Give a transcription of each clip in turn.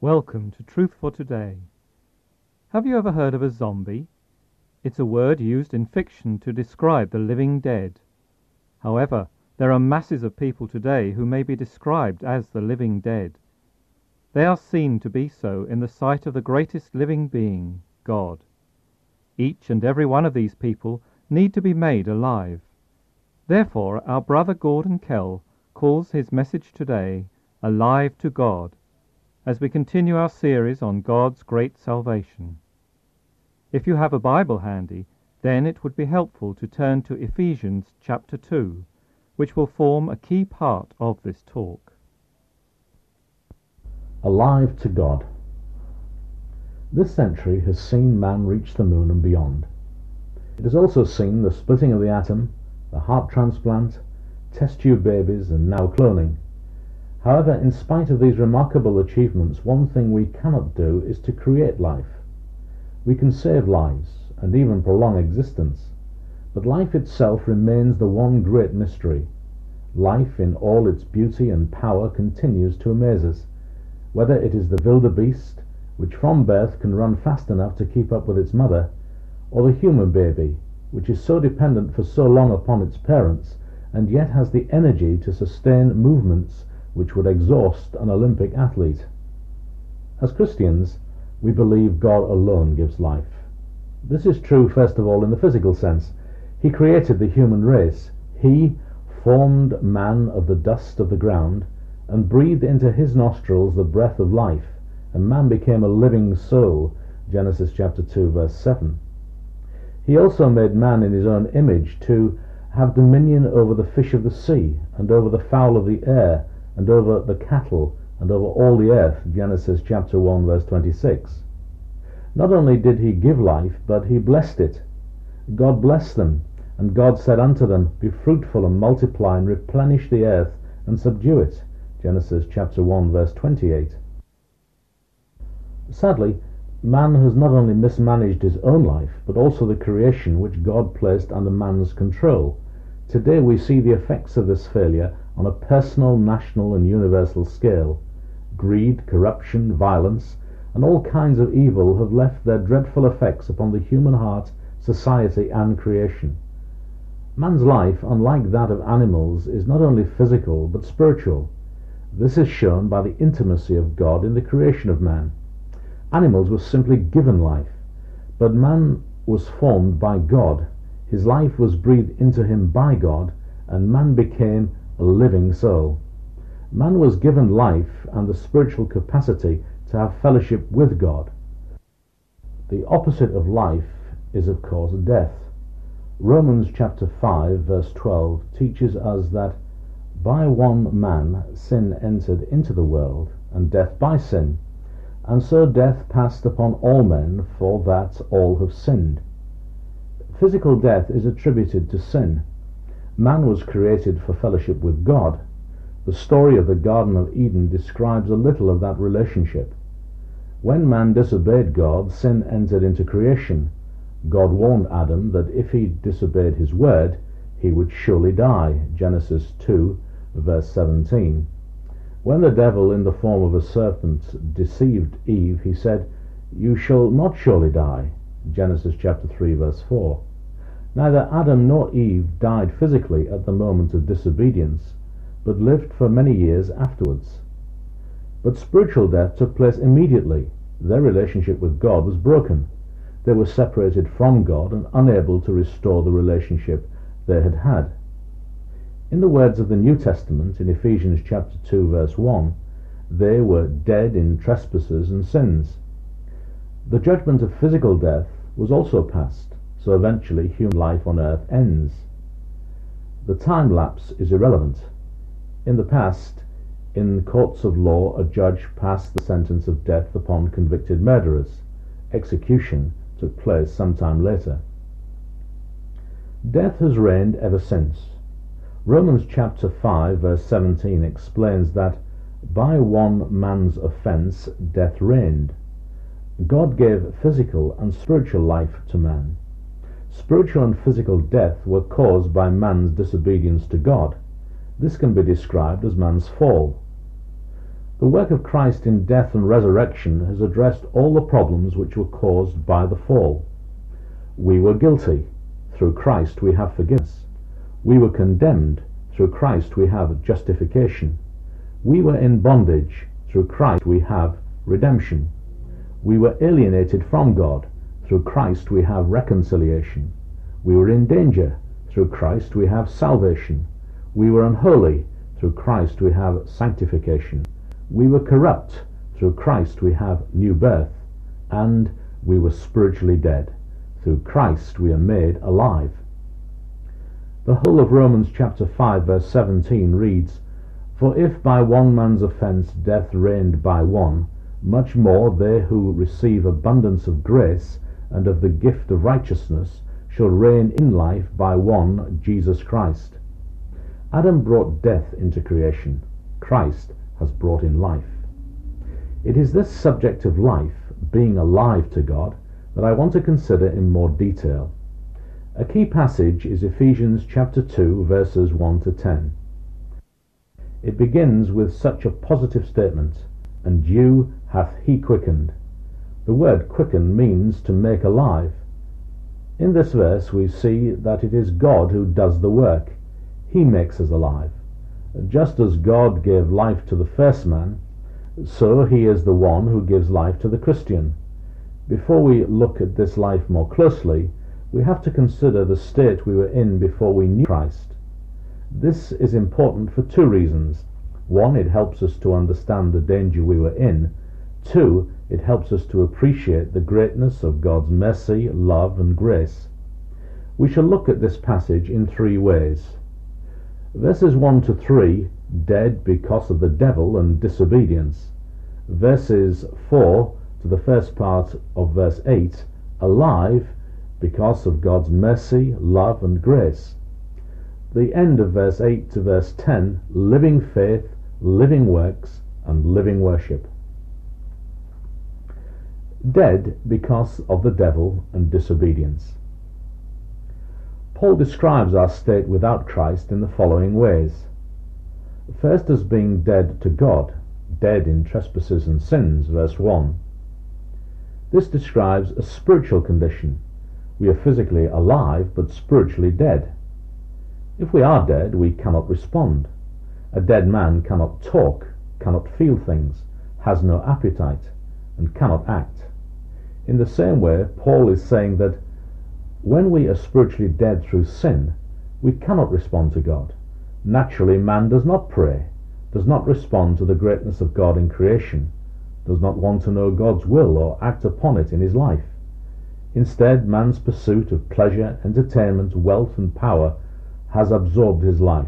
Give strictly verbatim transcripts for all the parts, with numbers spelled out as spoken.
Welcome to Truth for Today. Have you ever heard of a zombie? It's a word used in fiction to describe the living dead. However, there are masses of people today who may be described as the living dead. They are seen to be so in the sight of the greatest living being, God. Each and every one of these people need to be made alive. Therefore, our brother Gordon Kell calls his message today, Alive to God, as we continue our series on God's great salvation. If you have a Bible handy, then it would be helpful to turn to Ephesians chapter two, which will form a key part of this talk. Alive to God. This century has seen man reach the moon and beyond. It has also seen the splitting of the atom, the heart transplant, test tube babies, and now cloning. However, in spite of these remarkable achievements, one thing we cannot do is to create life. We can save lives and even prolong existence, but life itself remains the one great mystery. Life in all its beauty and power continues to amaze us, whether it is the wildebeest, which from birth can run fast enough to keep up with its mother, or the human baby, which is so dependent for so long upon its parents, and yet has the energy to sustain movements which would exhaust an Olympic athlete. As Christians, we believe God alone gives life. This is true, first of all, in the physical sense. He created the human race. He formed man of the dust of the ground and breathed into his nostrils the breath of life, and man became a living soul, Genesis chapter two, verse seven. He also made man in his own image to have dominion over the fish of the sea, and over the fowl of the air, and over the cattle, and over all the earth, Genesis chapter one, verse twenty-six. Not only did he give life, but he blessed it. God blessed them, and God said unto them, Be fruitful and multiply, and replenish the earth, and subdue it, Genesis chapter one, verse twenty-eight. Sadly, man has not only mismanaged his own life, but also the creation which God placed under man's control. Today we see the effects of this failure on a personal, national, and universal scale. Greed, corruption, violence, and all kinds of evil have left their dreadful effects upon the human heart, society, and creation. Man's life, unlike that of animals, is not only physical but spiritual. This is shown by the intimacy of God in the creation of man. Animals were simply given life, but man was formed by God. His life was breathed into him by God, and man became a living soul. Man was given life and the spiritual capacity to have fellowship with God. The opposite of life is, of course, death. Romans chapter five, verse twelve teaches us that by one man sin entered into the world, and death by sin. And so death passed upon all men, for that all have sinned. Physical death is attributed to sin. Man was created for fellowship with God. The story of the Garden of Eden describes a little of that relationship. When man disobeyed God, sin entered into creation. God warned Adam that if he disobeyed his word, he would surely die, Genesis two, verse seventeen. When the devil, in the form of a serpent, deceived Eve, he said, You shall not surely die, Genesis chapter three, verse four. Neither Adam nor Eve died physically at the moment of disobedience, but lived for many years afterwards. But spiritual death took place immediately. Their relationship with God was broken. They were separated from God and unable to restore the relationship they had had. In the words of the New Testament, in Ephesians chapter two, verse one, they were dead in trespasses and sins. The judgment of physical death was also passed, so eventually human life on earth ends. The time lapse is irrelevant. In the past, in courts of law, a judge passed the sentence of death upon convicted murderers. Execution took place sometime later. Death has reigned ever since. Romans chapter five, verse seventeen explains that by one man's offence death reigned. God gave physical and spiritual life to man. Spiritual and physical death were caused by man's disobedience to God. This can be described as man's fall. The The work of Christ in death and resurrection has addressed all the problems which were caused by the fall. We were guilty. Through Christ we have forgiveness. We were condemned. Through Christ we have justification. We were in bondage. Through Christ we have redemption. We were alienated from God. Through Christ we have reconciliation. We were in danger. Through Christ we have salvation. We were unholy. Through Christ we have sanctification. We were corrupt. Through Christ we have new birth. And we were spiritually dead. Through Christ we are made alive. The whole of Romans chapter five verse seventeen reads, "For if by one man's offence death reigned by one, much more they who receive abundance of grace and of the gift of righteousness shall reign in life by one, Jesus Christ." Adam brought death into creation. Christ has brought in life. It is this subject of life, being alive to God, that I want to consider in more detail. A key passage is Ephesians chapter two verses one to ten. It begins with such a positive statement, "And you hath he quickened." The word quicken means to make alive. In this verse we see that it is God who does the work. He makes us alive. Just as God gave life to the first man, so he is the one who gives life to the Christian. Before we look at this life more closely, we have to consider the state we were in before we knew Christ. This is important for two reasons. One, it helps us to understand the danger we were in. Two, it helps us to appreciate the greatness of God's mercy, love, and grace. We shall look at this passage in three ways. Verses one to three, dead because of the devil and disobedience. Verses four to the first part of verse eight, alive because of God's mercy, love, and grace. The end of verse eight to verse ten, living faith, living works, and living worship. Dead because of the devil and disobedience. Paul describes our state without Christ in the following ways. First, as being dead to God, dead in trespasses and sins, verse one. This describes a spiritual condition. We are physically alive, but spiritually dead. If we are dead, we cannot respond. A dead man cannot talk, cannot feel things, has no appetite, and cannot act. In the same way, Paul is saying that when we are spiritually dead through sin, we cannot respond to God. Naturally, man does not pray, does not respond to the greatness of God in creation, does not want to know God's will or act upon it in his life. Instead, man's pursuit of pleasure, entertainment, wealth, and power has absorbed his life.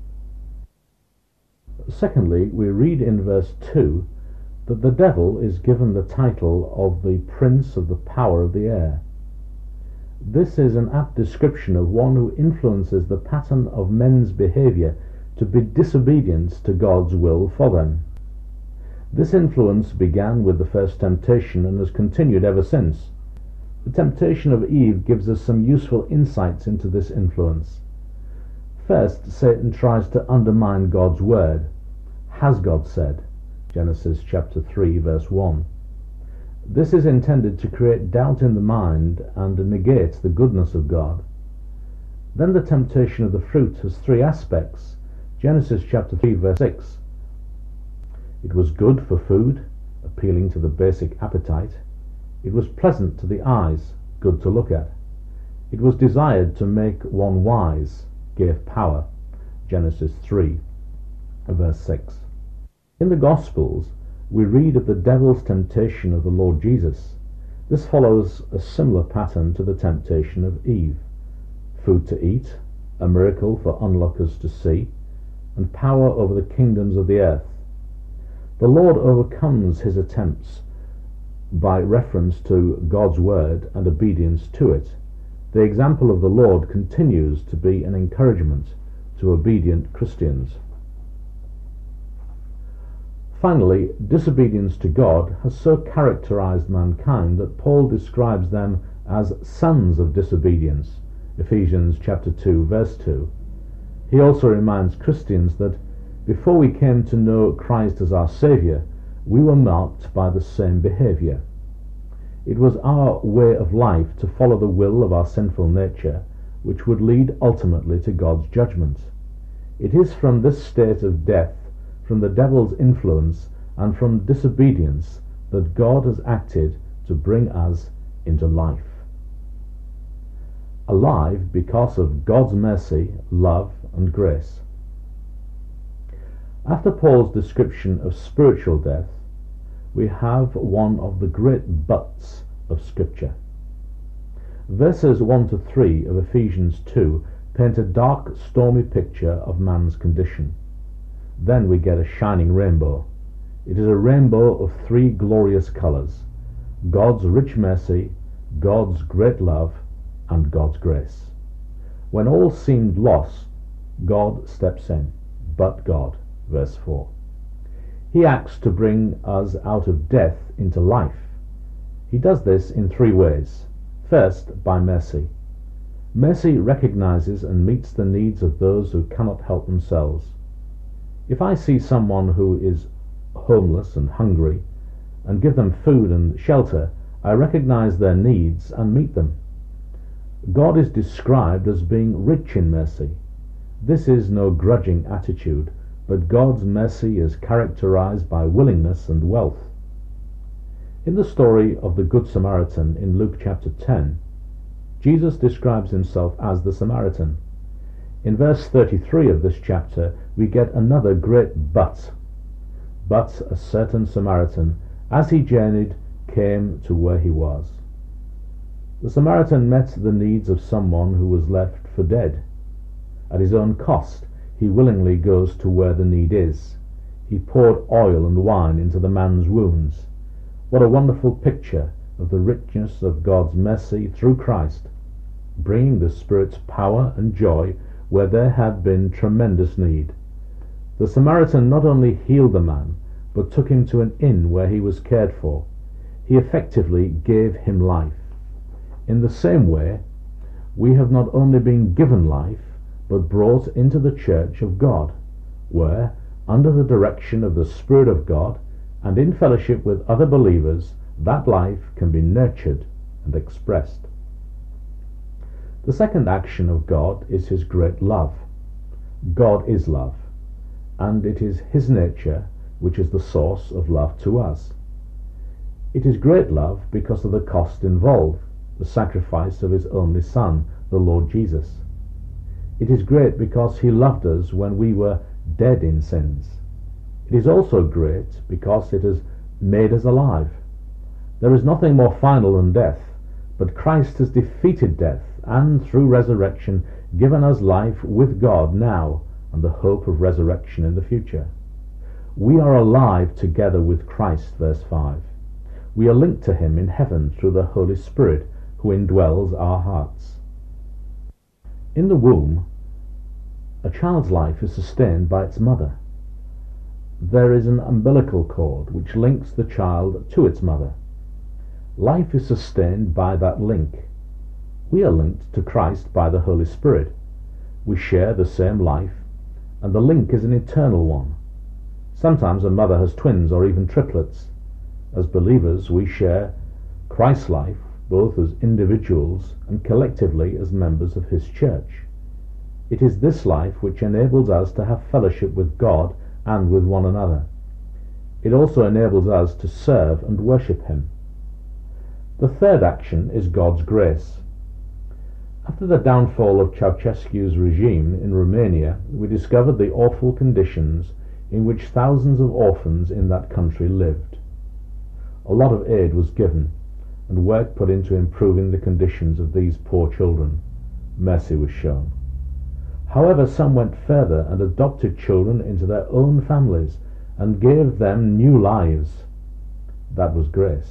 Secondly, we read in verse two that the devil is given the title of the prince of the power of the air. This is an apt description of one who influences the pattern of men's behavior to be disobedient to God's will for them. This influence began with the first temptation and has continued ever since. The temptation of Eve gives us some useful insights into this influence. First, Satan tries to undermine God's word. Has God said? Genesis chapter three verse one. This is intended to create doubt in the mind and negate the goodness of God. Then the temptation of the fruit has three aspects. Genesis chapter three verse six. It was good for food, appealing to the basic appetite. It was pleasant to the eyes, good to look at. It was desired to make one wise, gave power. Genesis three verse six. In the Gospels, we read of the devil's temptation of the Lord Jesus. This follows a similar pattern to the temptation of Eve. Food to eat, a miracle for onlookers to see, and power over the kingdoms of the earth. The Lord overcomes his attempts by reference to God's word and obedience to it. The example of the Lord continues to be an encouragement to obedient Christians. Finally, disobedience to God has so characterized mankind that Paul describes them as sons of disobedience, Ephesians chapter two verse two. He also reminds Christians that Before we came to know Christ as our Saviour, we were marked by the same behaviour. It was our way of life to follow the will of our sinful nature, which would lead ultimately to God's judgment. It is from this state of death, from the devil's influence, and from disobedience that God has acted to bring us into life. Alive because of God's mercy, love, and grace. After Paul's description of spiritual death, we have one of the great buts of Scripture. Verses one to three of Ephesians two paint a dark, stormy picture of man's condition. Then we get a shining rainbow. It is a rainbow of three glorious colours: God's rich mercy, God's great love, and God's grace. When all seemed lost, God steps in. But God, verse four. He acts to bring us out of death into life. He does this in three ways. First, by mercy. Mercy recognizes and meets the needs of those who cannot help themselves. If I see someone who is homeless and hungry and give them food and shelter, I recognize their needs and meet them. God is described as being rich in mercy. This is no grudging attitude, but God's mercy is characterized by willingness and wealth. In the story of the Good Samaritan in Luke chapter ten, Jesus describes himself as the Samaritan. In verse thirty-three of this chapter, we get another great but. But a certain Samaritan, as he journeyed, came to where he was. The Samaritan met the needs of someone who was left for dead. At his own cost, he willingly goes to where the need is. He poured oil and wine into the man's wounds. What a wonderful picture of the richness of God's mercy through Christ, bringing the Spirit's power and joy where there had been tremendous need. The Samaritan not only healed the man, but took him to an inn where he was cared for. He effectively gave him life. In the same way, we have not only been given life, but brought into the church of God, where, under the direction of the Spirit of God, and in fellowship with other believers, that life can be nurtured and expressed. The second action of God is His great love. God is love, and it is His nature which is the source of love to us. It is great love because of the cost involved, the sacrifice of His only Son, the Lord Jesus. It is great because He loved us when we were dead in sins. It is also great because it has made us alive. There is nothing more final than death, but Christ has defeated death and, through resurrection, given us life with God now and the hope of resurrection in the future. We are alive together with Christ, verse five. We are linked to Him in heaven through the Holy Spirit who indwells our hearts. In the womb, a child's life is sustained by its mother. There is an umbilical cord which links the child to its mother. Life is sustained by that link. We are linked to Christ by the Holy Spirit. We share the same life, and the link is an eternal one. Sometimes a mother has twins or even triplets. As believers, we share Christ's life both as individuals and collectively as members of His church. It is this life which enables us to have fellowship with God and with one another. It also enables us to serve and worship Him. The third action is God's grace. After the downfall of Ceausescu's regime in Romania, we discovered the awful conditions in which thousands of orphans in that country lived. A lot of aid was given, and work put into improving the conditions of these poor children. Mercy was shown. However, some went further and adopted children into their own families and gave them new lives. That was grace.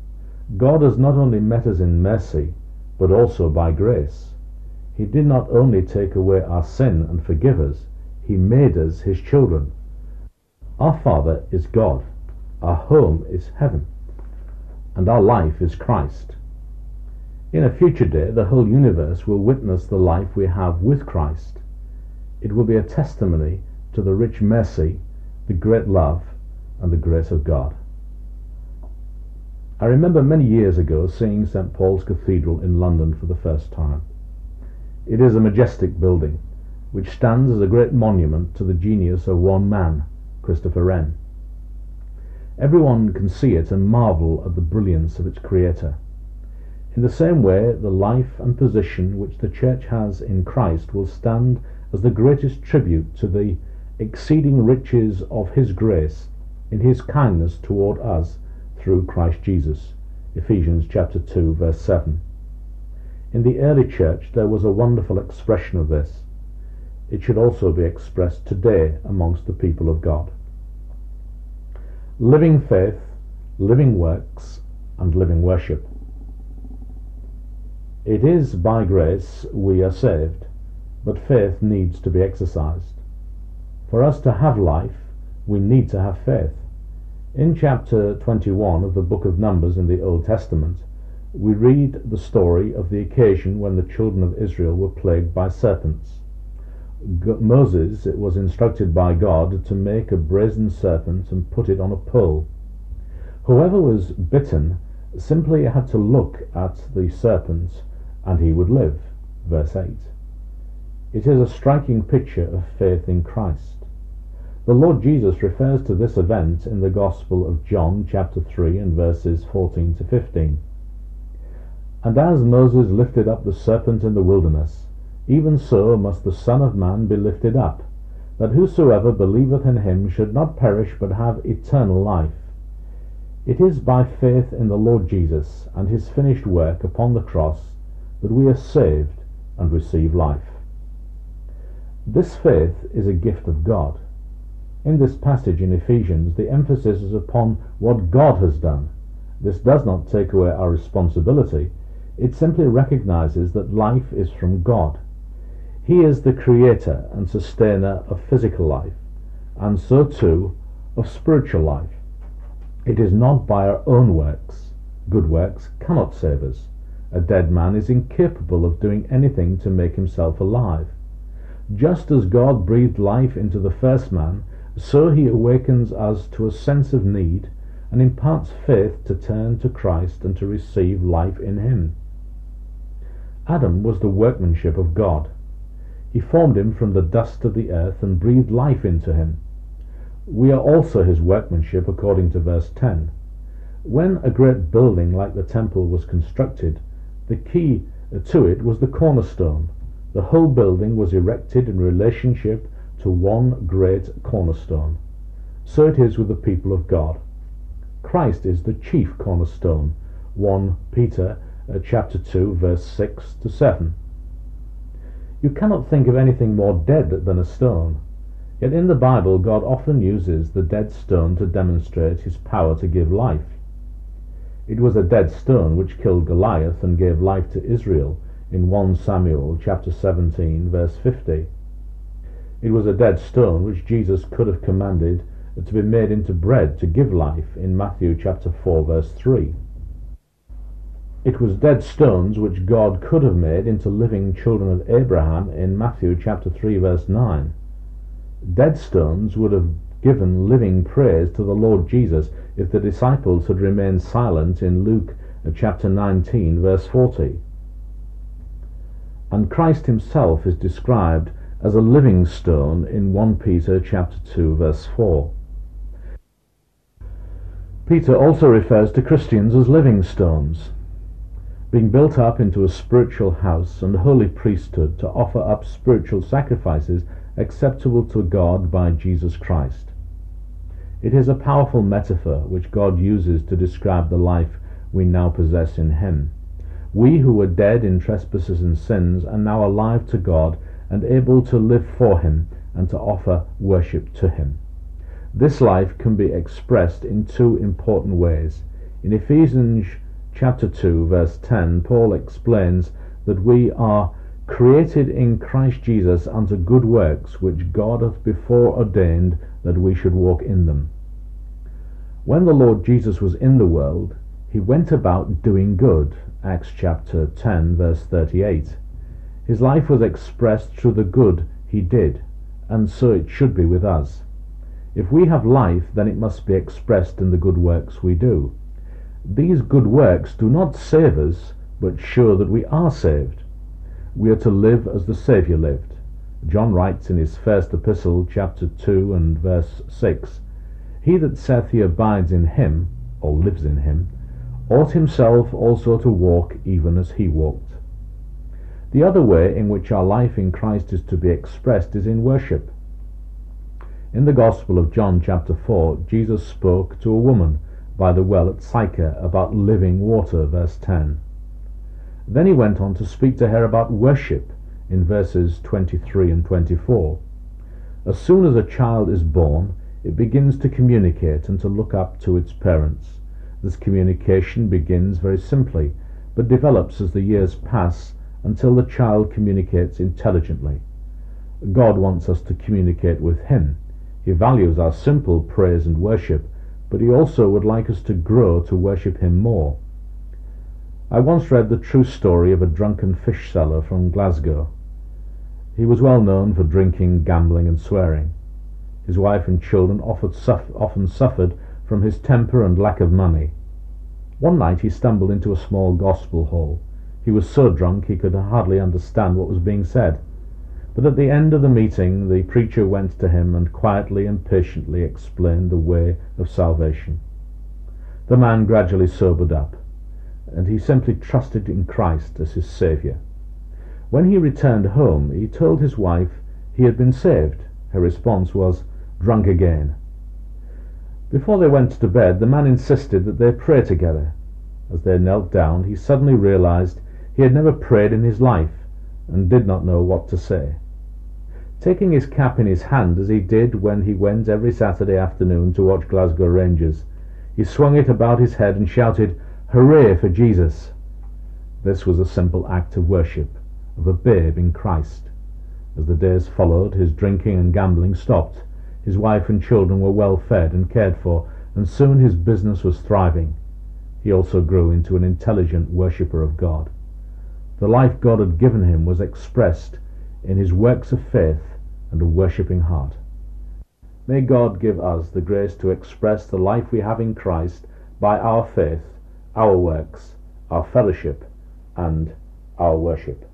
God has not only met us in mercy, but also by grace. He did not only take away our sin and forgive us, He made us His children. Our Father is God, our home is heaven, and our life is Christ. In a future day, the whole universe will witness the life we have with Christ. It will be a testimony to the rich mercy, the great love, and the grace of God. I remember many years ago seeing Saint Paul's Cathedral in London for the first time. It is a majestic building, which stands as a great monument to the genius of one man, Christopher Wren. Everyone can see it and marvel at the brilliance of its creator. In the same way, the life and position which the Church has in Christ will stand as the greatest tribute to the exceeding riches of his grace in his kindness toward us through Christ Jesus. Ephesians chapter two, verse seven. In the early Church there was a wonderful expression of this. It should also be expressed today amongst the people of God. Living faith, living works, and living worship. It is by grace we are saved, but faith needs to be exercised. For us to have life, we need to have faith. In chapter twenty-one of the book of Numbers in the Old Testament, we read the story of the occasion when the children of Israel were plagued by serpents. Moses was instructed by God to make a brazen serpent and put it on a pole. Whoever was bitten simply had to look at the serpent and he would live. Verse eight. It is a striking picture of faith in Christ. The Lord Jesus refers to this event in the Gospel of John chapter three and verses fourteen to fifteen. And as Moses lifted up the serpent in the wilderness, even so must the Son of Man be lifted up, that whosoever believeth in him should not perish but have eternal life. It is by faith in the Lord Jesus and his finished work upon the cross that we are saved and receive life. This faith is a gift of God. In this passage in Ephesians, the emphasis is upon what God has done. This does not take away our responsibility. It simply recognizes that life is from God. He is the creator and sustainer of physical life, and so too of spiritual life. It is not by our own works. Good works cannot save us. A dead man is incapable of doing anything to make himself alive. Just as God breathed life into the first man, so he awakens us to a sense of need and imparts faith to turn to Christ and to receive life in him. Adam was the workmanship of God. He formed him from the dust of the earth and breathed life into him. We are also his workmanship according to verse ten. When a great building like the temple was constructed, the key to it was the cornerstone. The whole building was erected in relationship to one great cornerstone. So it is with the people of God. Christ is the chief cornerstone. First Peter uh, chapter two, verse six to seven. You cannot think of anything more dead than a stone. Yet in the Bible God often uses the dead stone to demonstrate his power to give life. It was a dead stone which killed Goliath and gave life to Israel in First Samuel chapter seventeen, verse fifty. It was a dead stone which Jesus could have commanded to be made into bread to give life in Matthew chapter four, verse three. It was dead stones which God could have made into living children of Abraham in Matthew chapter three, verse nine. Dead stones would have given living praise to the Lord Jesus if the disciples had remained silent in Luke chapter nineteen, verse forty. And Christ himself is described as a living stone in First Peter chapter two, verse four. Peter also refers to Christians as living stones, being built up into a spiritual house and holy priesthood to offer up spiritual sacrifices acceptable to God by Jesus Christ. It is a powerful metaphor which God uses to describe the life we now possess in him. We who were dead in trespasses and sins are now alive to God and able to live for him and to offer worship to him. This life can be expressed in two important ways. In Ephesians chapter two, verse ten, Paul explains that we are created in Christ Jesus unto good works, which God hath before ordained that we should walk in them. When the Lord Jesus was in the world, he went about doing good. Acts chapter ten, verse thirty-eight. His life was expressed through the good he did, and so it should be with us. If we have life, then it must be expressed in the good works we do. These good works do not save us, but show that we are saved. We are to live as the Saviour lived. John writes in his first epistle, chapter two and verse six, "He that saith he abides in him, or lives in him, ought himself also to walk even as he walked." The other way in which our life in Christ is to be expressed is in worship. In the Gospel of John chapter four, Jesus spoke to a woman by the well at Sychar about living water, verse ten. Then he went on to speak to her about worship in verses twenty-three and twenty-four. As soon as a child is born, it begins to communicate and to look up to its parents. This communication begins very simply, but develops as the years pass until the child communicates intelligently. God wants us to communicate with him. He values our simple praise and worship, but he also would like us to grow to worship him more. I once read the true story of a drunken fish seller from Glasgow. He was well known for drinking, gambling and swearing. His wife and children often suffered from his temper and lack of money. One night he stumbled into a small gospel hall. He was so drunk he could hardly understand what was being said. But at the end of the meeting, the preacher went to him and quietly and patiently explained the way of salvation. The man gradually sobered up, and he simply trusted in Christ as his Saviour. When he returned home, he told his wife he had been saved. Her response was, "Drunk again." Before they went to bed, the man insisted that they pray together. As they knelt down, he suddenly realized he had never prayed in his life and did not know what to say. Taking his cap in his hand, as he did when he went every Saturday afternoon to watch Glasgow Rangers, he swung it about his head and shouted, "Hooray for Jesus!" This was a simple act of worship, of a babe in Christ. As the days followed, his drinking and gambling stopped. His wife and children were well fed and cared for, and soon his business was thriving. He also grew into an intelligent worshipper of God. The life God had given him was expressed in his works of faith and a worshipping heart. May God give us the grace to express the life we have in Christ by our faith, our works, our fellowship, and our worship.